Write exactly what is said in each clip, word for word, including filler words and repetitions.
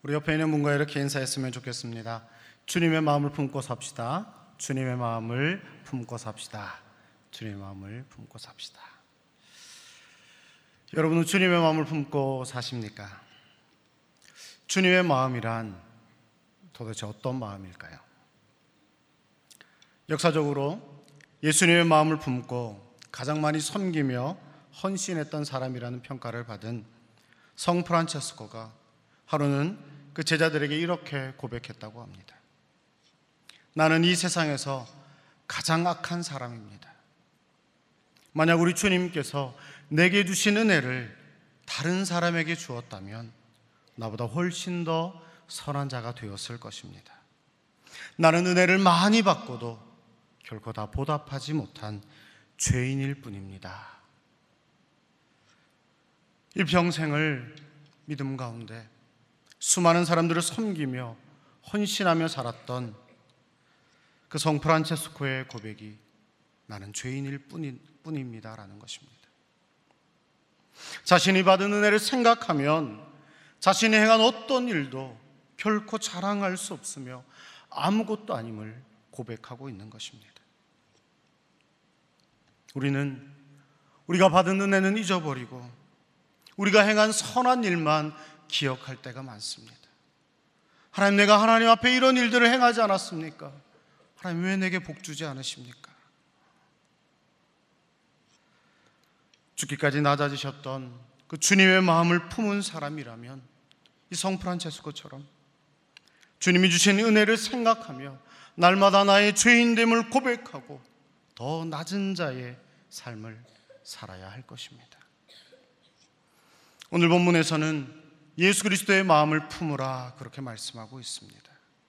우리 옆에 있는 분과 이렇게 인사했으면 좋겠습니다. 주님의 마음을 품고 삽시다. 주님의 마음을 품고 삽시다. 주님의 마음을 품고 삽시다. 여러분은 주님의 마음을 품고 사십니까? 주님의 마음이란 도대체 어떤 마음일까요? 역사적으로 예수님의 마음을 품고 가장 많이 섬기며 헌신했던 사람이라는 평가를 받은 성 프란체스코가 하루는 그 제자들에게 이렇게 고백했다고 합니다. 나는 이 세상에서 가장 악한 사람입니다. 만약 우리 주님께서 내게 주신 은혜를 다른 사람에게 주었다면 나보다 훨씬 더 선한 자가 되었을 것입니다. 나는 은혜를 많이 받고도 결코 다 보답하지 못한 죄인일 뿐입니다. 일평생을 믿음 가운데 수많은 사람들을 섬기며 헌신하며 살았던 그 성 프란체스코의 고백이 나는 죄인일 뿐이, 뿐입니다라는 것입니다. 자신이 받은 은혜를 생각하면 자신이 행한 어떤 일도 결코 자랑할 수 없으며 아무것도 아님을 고백하고 있는 것입니다. 우리는 우리가 받은 은혜는 잊어버리고 우리가 행한 선한 일만 기억할 때가 많습니다. 하나님, 내가 하나님 앞에 이런 일들을 행하지 않았습니까? 하나님, 왜 내게 복 주지 않으십니까? 죽기까지 낮아지셨던 그 주님의 마음을 품은 사람이라면 이 성 프란체스코처럼 주님이 주신 은혜를 생각하며 날마다 나의 죄인됨을 고백하고 더 낮은 자의 삶을 살아야 할 것입니다. 오늘 본문에서는 예수 그리스도의 마음을 품으라 그렇게 말씀하고 있습니다.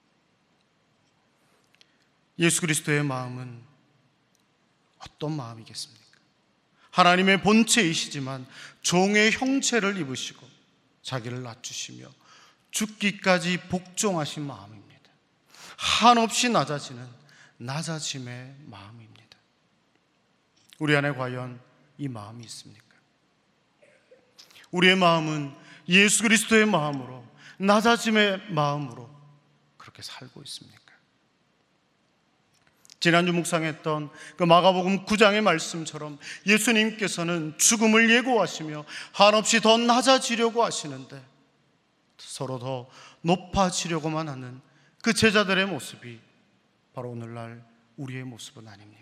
예수 그리스도의 마음은 어떤 마음이겠습니까? 하나님의 본체이시지만 종의 형체를 입으시고 자기를 낮추시며 죽기까지 복종하신 마음입니다. 한없이 낮아지는 낮아짐의 마음입니다. 우리 안에 과연 이 마음이 있습니까? 우리의 마음은 예수 그리스도의 마음으로, 낮아짐의 마음으로 그렇게 살고 있습니까? 지난주 묵상했던 그 마가복음 구 장의 말씀처럼 예수님께서는 죽음을 예고하시며 한없이 더 낮아지려고 하시는데 서로 더 높아지려고만 하는 그 제자들의 모습이 바로 오늘날 우리의 모습은 아닙니까?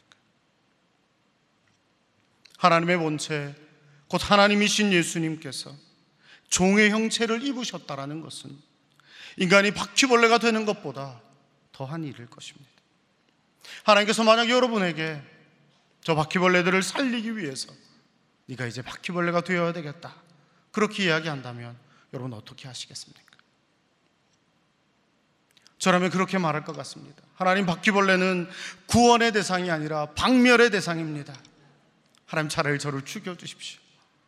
하나님의 본체, 곧 하나님이신 예수님께서 종의 형체를 입으셨다라는 것은 인간이 바퀴벌레가 되는 것보다 더한 일일 것입니다. 하나님께서 만약 여러분에게 저 바퀴벌레들을 살리기 위해서 네가 이제 바퀴벌레가 되어야 되겠다 그렇게 이야기한다면 여러분 어떻게 하시겠습니까? 저라면 그렇게 말할 것 같습니다. 하나님, 바퀴벌레는 구원의 대상이 아니라 박멸의 대상입니다. 하나님, 차라리 저를 죽여주십시오.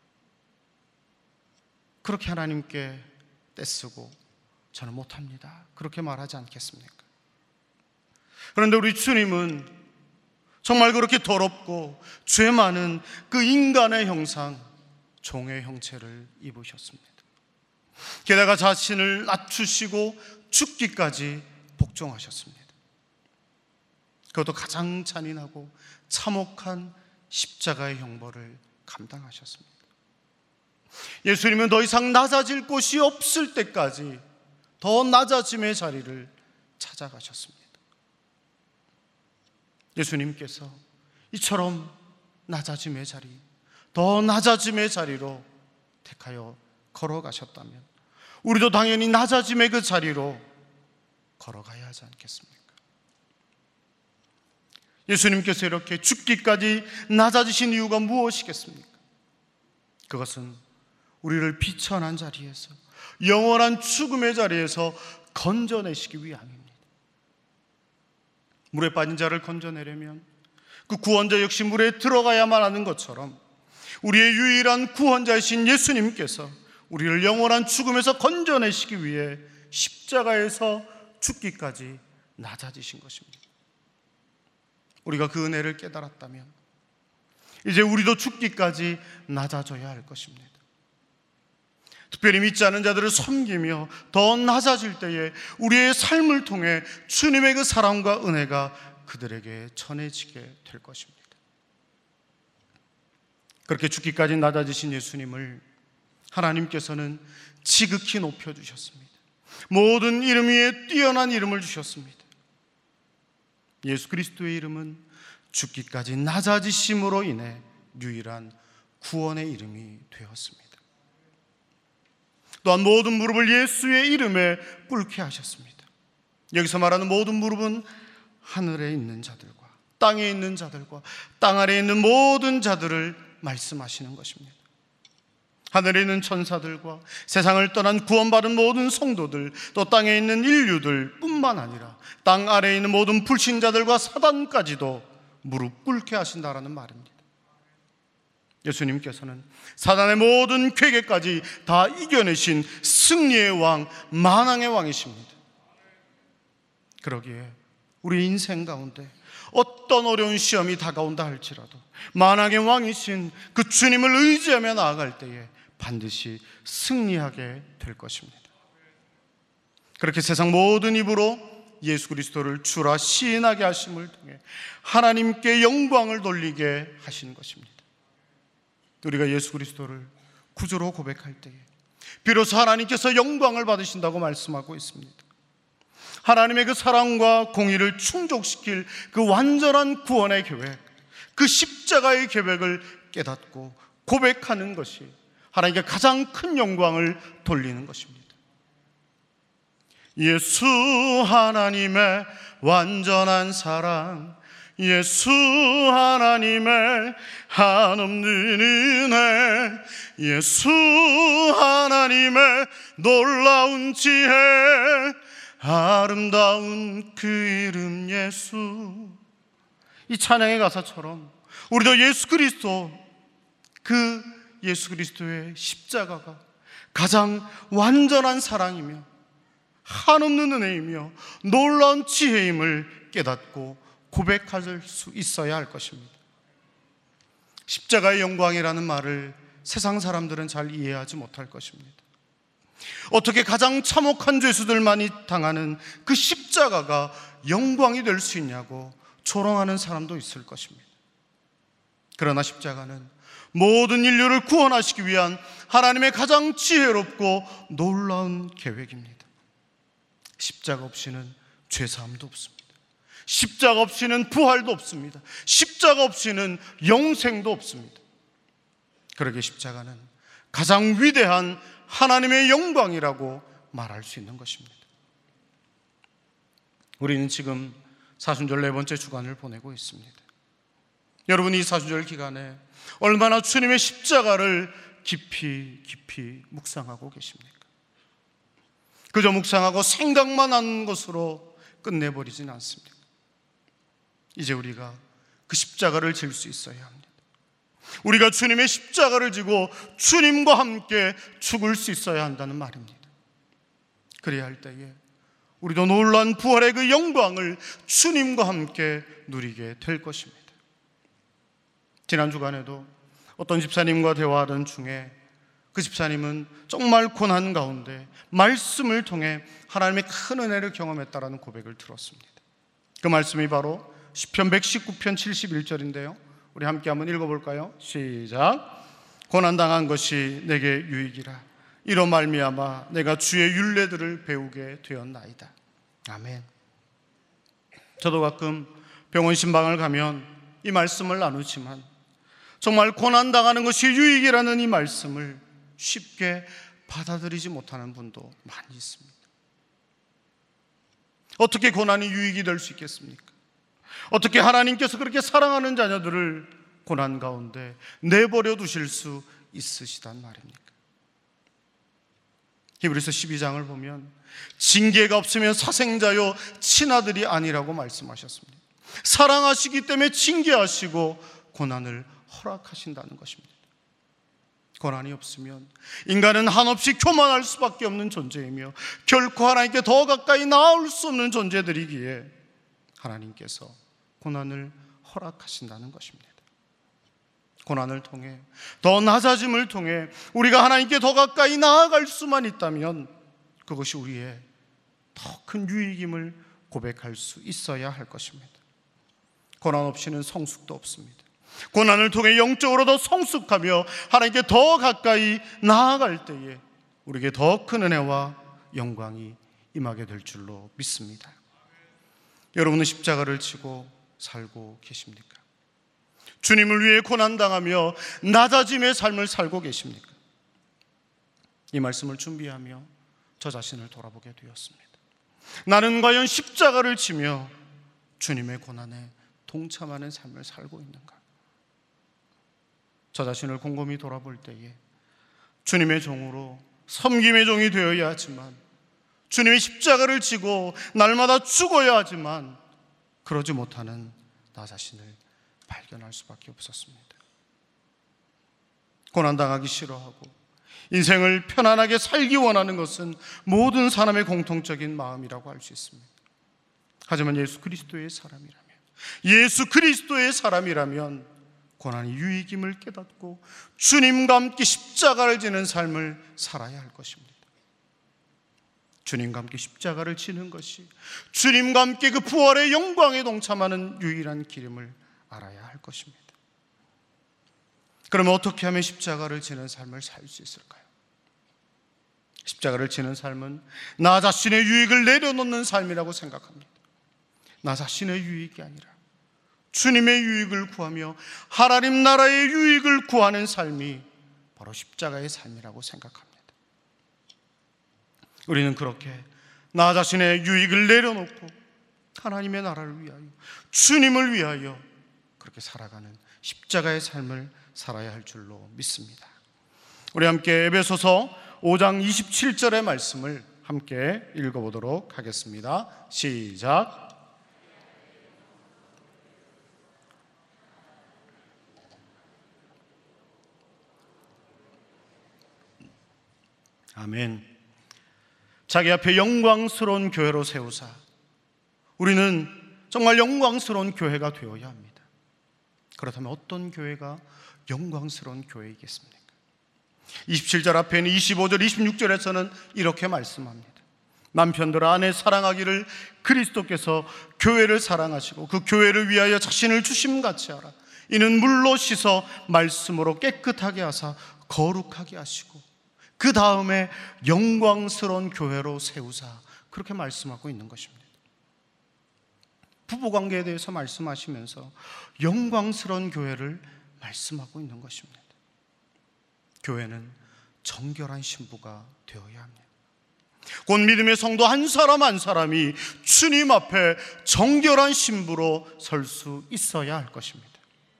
그렇게 하나님께 떼쓰고 저는 못합니다 그렇게 말하지 않겠습니까? 그런데 우리 주님은 정말 그렇게 더럽고 죄 많은 그 인간의 형상, 종의 형체를 입으셨습니다. 게다가 자신을 낮추시고 죽기까지 복종하셨습니다. 그것도 가장 잔인하고 참혹한 십자가의 형벌을 감당하셨습니다. 예수님은 더 이상 낮아질 곳이 없을 때까지 더 낮아짐의 자리를 찾아가셨습니다. 예수님께서 이처럼 낮아짐의 자리, 더 낮아짐의 자리로 택하여 걸어가셨다면 우리도 당연히 낮아짐의 그 자리로 걸어가야 하지 않겠습니까? 예수님께서 이렇게 죽기까지 낮아지신 이유가 무엇이겠습니까? 그것은 우리를 비천한 자리에서, 영원한 죽음의 자리에서 건져내시기 위함입니다. 물에 빠진 자를 건져내려면 그 구원자 역시 물에 들어가야만 하는 것처럼 우리의 유일한 구원자이신 예수님께서 우리를 영원한 죽음에서 건져내시기 위해 십자가에서 죽기까지 낮아지신 것입니다. 우리가 그 은혜를 깨달았다면 이제 우리도 죽기까지 낮아져야 할 것입니다. 특별히 믿지 않은 자들을 섬기며 더 낮아질 때에 우리의 삶을 통해 주님의 그 사랑과 은혜가 그들에게 전해지게 될 것입니다. 그렇게 죽기까지 낮아지신 예수님을 하나님께서는 지극히 높여주셨습니다. 모든 이름 위에 뛰어난 이름을 주셨습니다. 예수 그리스도의 이름은 죽기까지 낮아지심으로 인해 유일한 구원의 이름이 되었습니다. 또한 모든 무릎을 예수의 이름에 꿇게 하셨습니다. 여기서 말하는 모든 무릎은 하늘에 있는 자들과 땅에 있는 자들과 땅 아래에 있는 모든 자들을 말씀하시는 것입니다. 하늘에 있는 천사들과 세상을 떠난 구원받은 모든 성도들, 또 땅에 있는 인류들 뿐만 아니라 땅 아래에 있는 모든 불신자들과 사단까지도 무릎 꿇게 하신다라는 말입니다. 예수님께서는 사단의 모든 괴계까지 다 이겨내신 승리의 왕, 만왕의 왕이십니다. 그러기에 우리 인생 가운데 어떤 어려운 시험이 다가온다 할지라도 만왕의 왕이신 그 주님을 의지하며 나아갈 때에 반드시 승리하게 될 것입니다. 그렇게 세상 모든 입으로 예수 그리스도를 주라 시인하게 하심을 통해 하나님께 영광을 돌리게 하신 것입니다. 우리가 예수 그리스도를 구주로 고백할 때에 비로소 하나님께서 영광을 받으신다고 말씀하고 있습니다. 하나님의 그 사랑과 공의를 충족시킬 그 완전한 구원의 계획, 그 십자가의 계획을 깨닫고 고백하는 것이 하나님께 가장 큰 영광을 돌리는 것입니다. 예수 하나님의 완전한 사랑, 예수 하나님의 한없는 은혜, 예수 하나님의 놀라운 지혜, 아름다운 그 이름 예수. 이 찬양의 가사처럼 우리도 예수 그리스도, 그 예수 그리스도의 십자가가 가장 완전한 사랑이며 한없는 은혜이며 놀라운 지혜임을 깨닫고 고백할 수 있어야 할 것입니다. 십자가의 영광이라는 말을 세상 사람들은 잘 이해하지 못할 것입니다. 어떻게 가장 참혹한 죄수들만이 당하는 그 십자가가 영광이 될 수 있냐고 조롱하는 사람도 있을 것입니다. 그러나 십자가는 모든 인류를 구원하시기 위한 하나님의 가장 지혜롭고 놀라운 계획입니다. 십자가 없이는 죄사함도 없습니다. 십자가 없이는 부활도 없습니다. 십자가 없이는 영생도 없습니다. 그러기에 십자가는 가장 위대한 하나님의 영광이라고 말할 수 있는 것입니다. 우리는 지금 사순절 네 번째 주간을 보내고 있습니다. 여러분, 이 사순절 기간에 얼마나 주님의 십자가를 깊이 깊이 묵상하고 계십니까? 그저 묵상하고 생각만 하는 것으로 끝내버리진 않습니다. 이제 우리가 그 십자가를 질 수 있어야 합니다. 우리가 주님의 십자가를 지고 주님과 함께 죽을 수 있어야 한다는 말입니다. 그래야 할 때에 우리도 놀라운 부활의 그 영광을 주님과 함께 누리게 될 것입니다. 지난 주간에도 어떤 집사님과 대화하던 중에 그 집사님은 정말 고난 가운데 말씀을 통해 하나님의 큰 은혜를 경험했다라는 고백을 들었습니다. 그 말씀이 바로 시편 백십구 편 칠십일 절인데요, 우리 함께 한번 읽어볼까요? 시작. 고난당한 것이 내게 유익이라 이로 말미암아 내가 주의 율례들을 배우게 되었나이다. 아멘. 저도 가끔 병원 신방을 가면 이 말씀을 나누지만 정말 고난당하는 것이 유익이라는 이 말씀을 쉽게 받아들이지 못하는 분도 많이 있습니다. 어떻게 고난이 유익이 될 수 있겠습니까? 어떻게 하나님께서 그렇게 사랑하는 자녀들을 고난 가운데 내버려 두실 수 있으시단 말입니까? 히브리서 십이 장을 보면 징계가 없으면 사생자요 친아들이 아니라고 말씀하셨습니다. 사랑하시기 때문에 징계하시고 고난을 허락하신다는 것입니다. 고난이 없으면 인간은 한없이 교만할 수밖에 없는 존재이며 결코 하나님께 더 가까이 나아올 수 없는 존재들이기에 하나님께서 고난을 허락하신다는 것입니다. 고난을 통해, 더 낮아짐을 통해 우리가 하나님께 더 가까이 나아갈 수만 있다면 그것이 우리의 더 큰 유익임을 고백할 수 있어야 할 것입니다. 고난 없이는 성숙도 없습니다. 고난을 통해 영적으로 더 성숙하며 하나님께 더 가까이 나아갈 때에 우리에게 더 큰 은혜와 영광이 임하게 될 줄로 믿습니다. 여러분은 십자가를 지고 살고 계십니까? 주님을 위해 고난당하며 낮아짐의 삶을 살고 계십니까? 이 말씀을 준비하며 저 자신을 돌아보게 되었습니다. 나는 과연 십자가를 지며 주님의 고난에 동참하는 삶을 살고 있는가? 저 자신을 곰곰이 돌아볼 때에 주님의 종으로 섬김의 종이 되어야 하지만, 주님의 십자가를 지고 날마다 죽어야 하지만 그러지 못하는 나 자신을 발견할 수밖에 없었습니다. 고난당하기 싫어하고 인생을 편안하게 살기 원하는 것은 모든 사람의 공통적인 마음이라고 할 수 있습니다. 하지만 예수 그리스도의 사람이라면 예수 그리스도의 사람이라면 고난이 유익임을 깨닫고 주님과 함께 십자가를 지는 삶을 살아야 할 것입니다. 주님과 함께 십자가를 지는 것이 주님과 함께 그 부활의 영광에 동참하는 유일한 길임을 알아야 할 것입니다. 그러면 어떻게 하면 십자가를 지는 삶을 살 수 있을까요? 십자가를 지는 삶은 나 자신의 유익을 내려놓는 삶이라고 생각합니다. 나 자신의 유익이 아니라 주님의 유익을 구하며 하나님 나라의 유익을 구하는 삶이 바로 십자가의 삶이라고 생각합니다. 우리는 그렇게 나 자신의 유익을 내려놓고 하나님의 나라를 위하여, 주님을 위하여 그렇게 살아가는 십자가의 삶을 살아야 할 줄로 믿습니다. 우리 함께 에베소서 오 장 이십칠 절의 말씀을 함께 읽어보도록 하겠습니다. 시작. 아멘. 자기 앞에 영광스러운 교회로 세우사 우리는 정말 영광스러운 교회가 되어야 합니다. 그렇다면 어떤 교회가 영광스러운 교회이겠습니까? 이십칠 절 앞에는 이십오 절, 이십육 절에서는 이렇게 말씀합니다. 남편들아 아내 사랑하기를 그리스도께서 교회를 사랑하시고 그 교회를 위하여 자신을 주심같이 하라. 이는 물로 씻어 말씀으로 깨끗하게 하사 거룩하게 하시고 그 다음에 영광스러운 교회로 세우사, 그렇게 말씀하고 있는 것입니다. 부부관계에 대해서 말씀하시면서 영광스러운 교회를 말씀하고 있는 것입니다. 교회는 정결한 신부가 되어야 합니다. 곧 믿음의 성도 한 사람 한 사람이 주님 앞에 정결한 신부로 설 수 있어야 할 것입니다.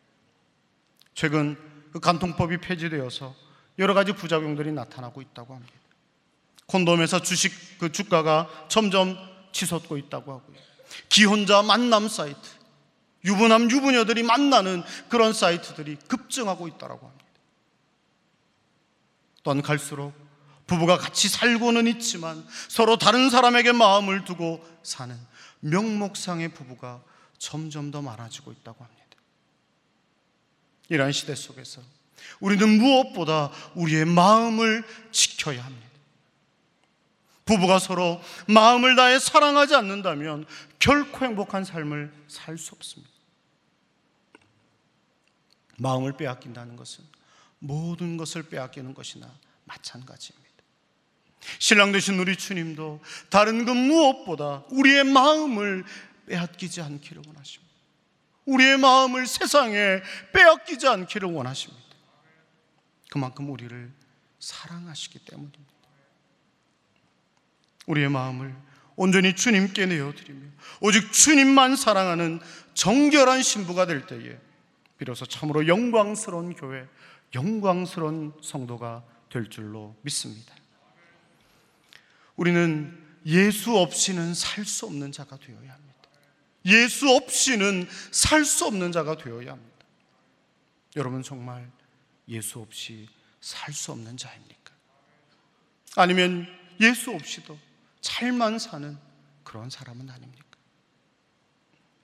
최근 그 간통법이 폐지되어서 여러 가지 부작용들이 나타나고 있다고 합니다. 콘돔에서 주식 그 주가가 점점 치솟고 있다고 하고요. 기혼자 만남 사이트, 유부남 유부녀들이 만나는 그런 사이트들이 급증하고 있다고 합니다. 또한 갈수록 부부가 같이 살고는 있지만 서로 다른 사람에게 마음을 두고 사는 명목상의 부부가 점점 더 많아지고 있다고 합니다. 이러한 시대 속에서 우리는 무엇보다 우리의 마음을 지켜야 합니다. 부부가 서로 마음을 다해 사랑하지 않는다면 결코 행복한 삶을 살 수 없습니다. 마음을 빼앗긴다는 것은 모든 것을 빼앗기는 것이나 마찬가지입니다. 신랑 되신 우리 주님도 다른 그 무엇보다 우리의 마음을 빼앗기지 않기를 원하십니다. 우리의 마음을 세상에 빼앗기지 않기를 원하십니다. 그만큼 우리를 사랑하시기 때문입니다. 우리의 마음을 온전히 주님께 내어드리며 오직 주님만 사랑하는 정결한 신부가 될 때에 비로소 참으로 영광스러운 교회, 영광스러운 성도가 될 줄로 믿습니다. 우리는 예수 없이는 살 수 없는 자가 되어야 합니다. 예수 없이는 살 수 없는 자가 되어야 합니다. 여러분 정말 예수 없이 살 수 없는 자입니까? 아니면 예수 없이도 잘만 사는 그런 사람은 아닙니까?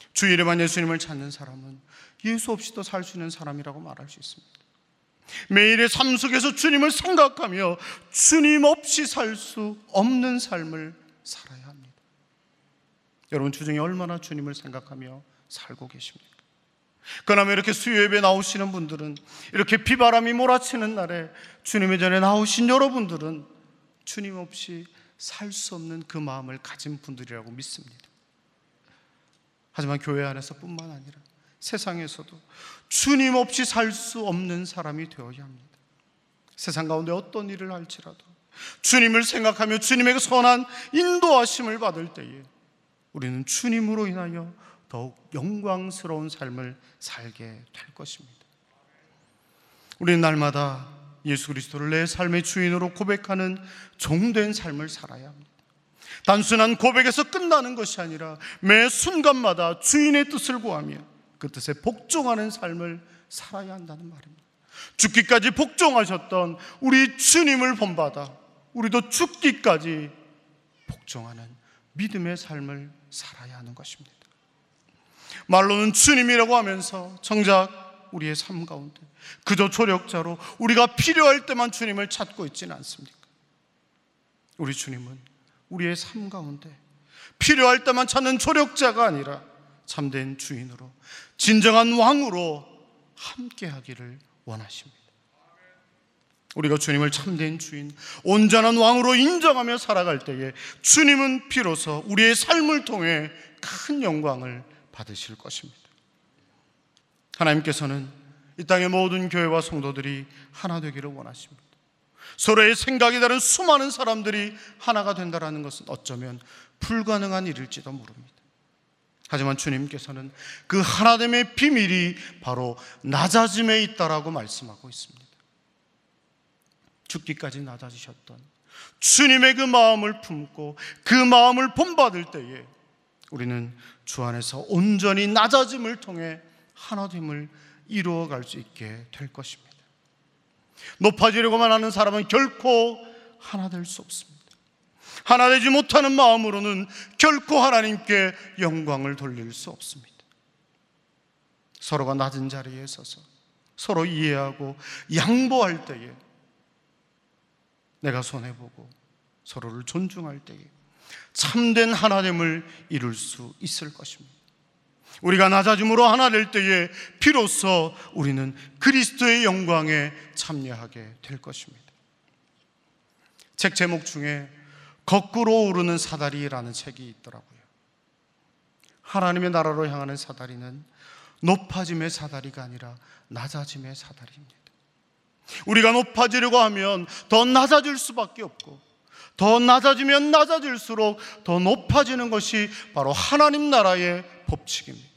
주일에만 예수님을 찾는 사람은 예수 없이도 살 수 있는 사람이라고 말할 수 있습니다. 매일의 삶 속에서 주님을 생각하며 주님 없이 살 수 없는 삶을 살아야 합니다. 여러분 주중에 얼마나 주님을 생각하며 살고 계십니까? 그러나 이렇게 수요 예배 나오시는 분들은, 이렇게 비바람이 몰아치는 날에 주님의 전에 나오신 여러분들은 주님 없이 살 수 없는 그 마음을 가진 분들이라고 믿습니다. 하지만 교회 안에서 뿐만 아니라 세상에서도 주님 없이 살 수 없는 사람이 되어야 합니다. 세상 가운데 어떤 일을 할지라도 주님을 생각하며 주님에게 선한 인도하심을 받을 때에 우리는 주님으로 인하여 더욱 영광스러운 삶을 살게 될 것입니다. 우리는 날마다 예수 그리스도를 내 삶의 주인으로 고백하는 종된 삶을 살아야 합니다. 단순한 고백에서 끝나는 것이 아니라 매 순간마다 주인의 뜻을 구하며 그 뜻에 복종하는 삶을 살아야 한다는 말입니다. 죽기까지 복종하셨던 우리 주님을 본받아 우리도 죽기까지 복종하는 믿음의 삶을 살아야 하는 것입니다. 말로는 주님이라고 하면서 정작 우리의 삶 가운데 그저 조력자로 우리가 필요할 때만 주님을 찾고 있지는 않습니까? 우리 주님은 우리의 삶 가운데 필요할 때만 찾는 조력자가 아니라 참된 주인으로, 진정한 왕으로 함께하기를 원하십니다. 우리가 주님을 참된 주인, 온전한 왕으로 인정하며 살아갈 때에 주님은 비로소 우리의 삶을 통해 큰 영광을 받으실 것입니다. 하나님께서는 이 땅의 모든 교회와 성도들이 하나 되기를 원하십니다. 서로의 생각이 다른 수많은 사람들이 하나가 된다는 것은 어쩌면 불가능한 일일지도 모릅니다. 하지만 주님께서는 그 하나됨의 비밀이 바로 낮아짐에 있다라고 말씀하고 있습니다. 죽기까지 낮아지셨던 주님의 그 마음을 품고 그 마음을 본받을 때에 우리는 주 안에서 온전히 낮아짐을 통해 하나됨을 이루어갈 수 있게 될 것입니다. 높아지려고만 하는 사람은 결코 하나 될 수 없습니다. 하나 되지 못하는 마음으로는 결코 하나님께 영광을 돌릴 수 없습니다. 서로가 낮은 자리에 서서 서로 이해하고 양보할 때에, 내가 손해보고 서로를 존중할 때에 참된 하나됨을 이룰 수 있을 것입니다. 우리가 낮아짐으로 하나 될 때에 비로소 우리는 그리스도의 영광에 참여하게 될 것입니다. 책 제목 중에 거꾸로 오르는 사다리라는 책이 있더라고요. 하나님의 나라로 향하는 사다리는 높아짐의 사다리가 아니라 낮아짐의 사다리입니다. 우리가 높아지려고 하면 더 낮아질 수밖에 없고, 더 낮아지면 낮아질수록 더 높아지는 것이 바로 하나님 나라의 법칙입니다.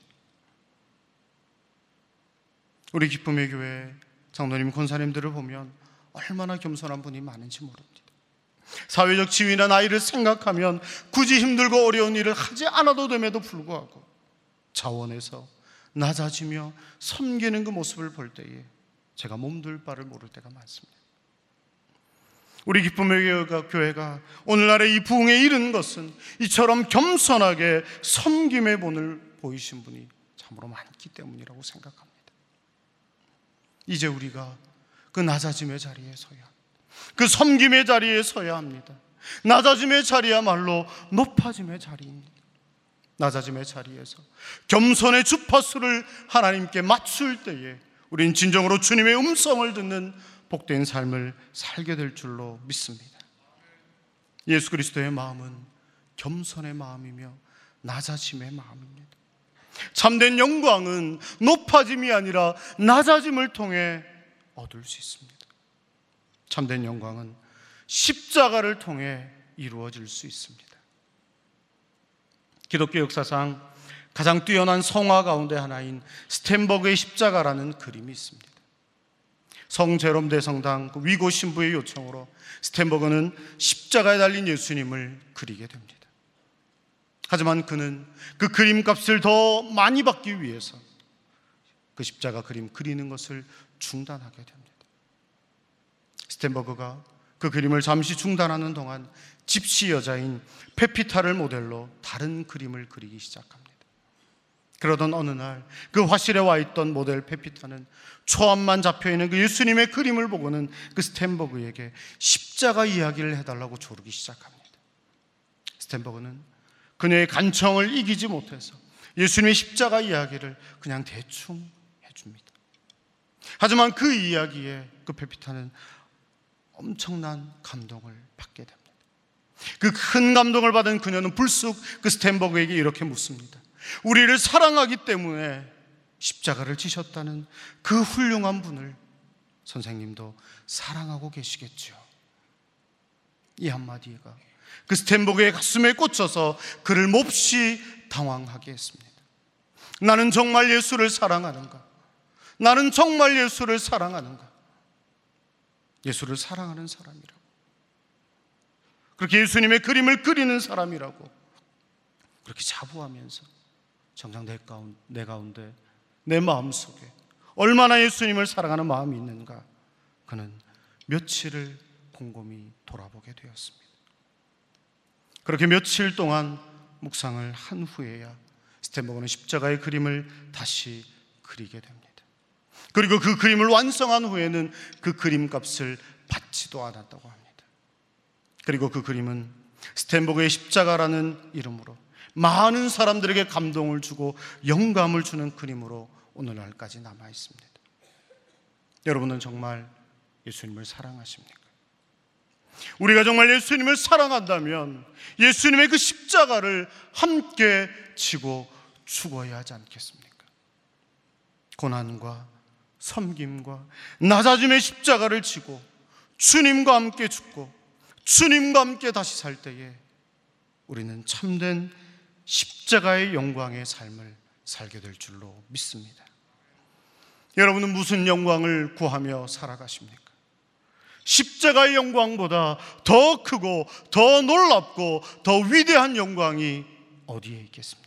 우리 기쁨의 교회 장로님, 권사님들을 보면 얼마나 겸손한 분이 많은지 모릅니다. 사회적 지위나 나이를 생각하면 굳이 힘들고 어려운 일을 하지 않아도 됨에도 불구하고 자원해서 낮아지며 섬기는 그 모습을 볼 때에 제가 몸둘 바를 모를 때가 많습니다. 우리 기쁨의 교회가 오늘날의 이 부흥에 이른 것은 이처럼 겸손하게 섬김의 본을 보이신 분이 참으로 많기 때문이라고 생각합니다. 이제 우리가 그 낮아짐의 자리에 서야 합니다. 그 섬김의 자리에 서야 합니다. 낮아짐의 자리야말로 높아짐의 자리입니다. 낮아짐의 자리에서 겸손의 주파수를 하나님께 맞출 때에 우린 진정으로 주님의 음성을 듣는 복된 삶을 살게 될 줄로 믿습니다. 예수 그리스도의 마음은 겸손의 마음이며 낮아짐의 마음입니다. 참된 영광은 높아짐이 아니라 낮아짐을 통해 얻을 수 있습니다. 참된 영광은 십자가를 통해 이루어질 수 있습니다. 기독교 역사상 가장 뛰어난 성화 가운데 하나인 스텐버그의 십자가라는 그림이 있습니다. 성 제롬 대성당 그 위고 신부의 요청으로 스텐버그는 십자가에 달린 예수님을 그리게 됩니다. 하지만 그는 그 그림값을 더 많이 받기 위해서 그 십자가 그림 그리는 것을 중단하게 됩니다. 스텐버그가 그 그림을 잠시 중단하는 동안 집시 여자인 페피타를 모델로 다른 그림을 그리기 시작합니다. 그러던 어느 날 그 화실에 와 있던 모델 페피타는 초안만 잡혀있는 그 예수님의 그림을 보고는 그 스텐버그에게 십자가 이야기를 해달라고 조르기 시작합니다. 스텐버그는 그녀의 간청을 이기지 못해서 예수님의 십자가 이야기를 그냥 대충 해줍니다. 하지만 그 이야기에 그 페피타는 엄청난 감동을 받게 됩니다. 그 큰 감동을 받은 그녀는 불쑥 그 스텐버그에게 이렇게 묻습니다. 우리를 사랑하기 때문에 십자가를 지셨다는 그 훌륭한 분을 선생님도 사랑하고 계시겠죠. 이 한마디가 그 스텐버그의 가슴에 꽂혀서 그를 몹시 당황하게 했습니다. 나는 정말 예수를 사랑하는가? 나는 정말 예수를 사랑하는가? 예수를 사랑하는 사람이라고, 그렇게 예수님의 그림을 그리는 사람이라고 그렇게 자부하면서 정작 내 가운데, 내 가운데 내 마음속에 얼마나 예수님을 사랑하는 마음이 있는가, 그는 며칠을 곰곰이 돌아보게 되었습니다. 그렇게 며칠 동안 묵상을 한 후에야 스텐버그는 십자가의 그림을 다시 그리게 됩니다. 그리고 그 그림을 완성한 후에는 그 그림값을 받지도 않았다고 합니다. 그리고 그 그림은 스텐버그의 십자가라는 이름으로 많은 사람들에게 감동을 주고 영감을 주는 그림으로 오늘날까지 남아 있습니다. 여러분은 정말 예수님을 사랑하십니까? 우리가 정말 예수님을 사랑한다면 예수님의 그 십자가를 함께 지고 죽어야 하지 않겠습니까? 고난과 섬김과 낮아짐의 십자가를 지고 주님과 함께 죽고 주님과 함께 다시 살 때에 우리는 참된 십자가의 영광의 삶을 살게 될 줄로 믿습니다. 여러분은 무슨 영광을 구하며 살아가십니까? 십자가의 영광보다 더 크고 더 놀랍고 더 위대한 영광이 어디에 있겠습니까?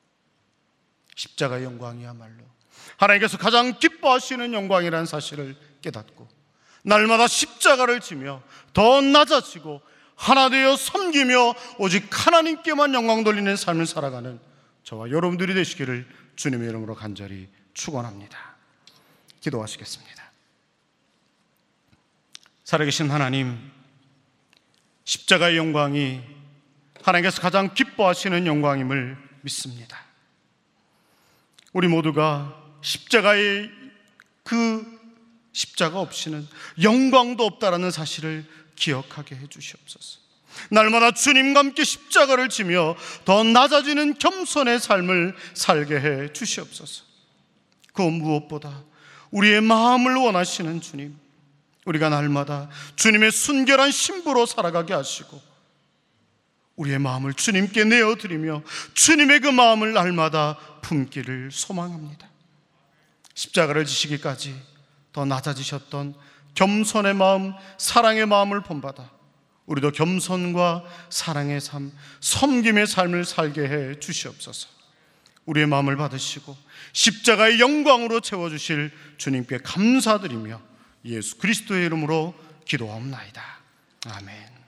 십자가의 영광이야말로 하나님께서 가장 기뻐하시는 영광이라는 사실을 깨닫고 날마다 십자가를 지며 더 낮아지고 하나 되어 섬기며 오직 하나님께만 영광 돌리는 삶을 살아가는 저와 여러분들이 되시기를 주님의 이름으로 간절히 축원합니다. 기도하시겠습니다. 살아계신 하나님, 십자가의 영광이 하나님께서 가장 기뻐하시는 영광임을 믿습니다. 우리 모두가 십자가의 그 십자가 없이는 영광도 없다라는 사실을 기억하게 해주시옵소서. 날마다 주님과 함께 십자가를 지며 더 낮아지는 겸손의 삶을 살게 해 주시옵소서. 그 무엇보다 우리의 마음을 원하시는 주님, 우리가 날마다 주님의 순결한 신부로 살아가게 하시고 우리의 마음을 주님께 내어드리며 주님의 그 마음을 날마다 품기를 소망합니다. 십자가를 지시기까지 더 낮아지셨던 겸손의 마음, 사랑의 마음을 본받아 우리도 겸손과 사랑의 삶, 섬김의 삶을 살게 해 주시옵소서. 우리의 마음을 받으시고 십자가의 영광으로 채워주실 주님께 감사드리며 예수 그리스도의 이름으로 기도하옵나이다. 아멘.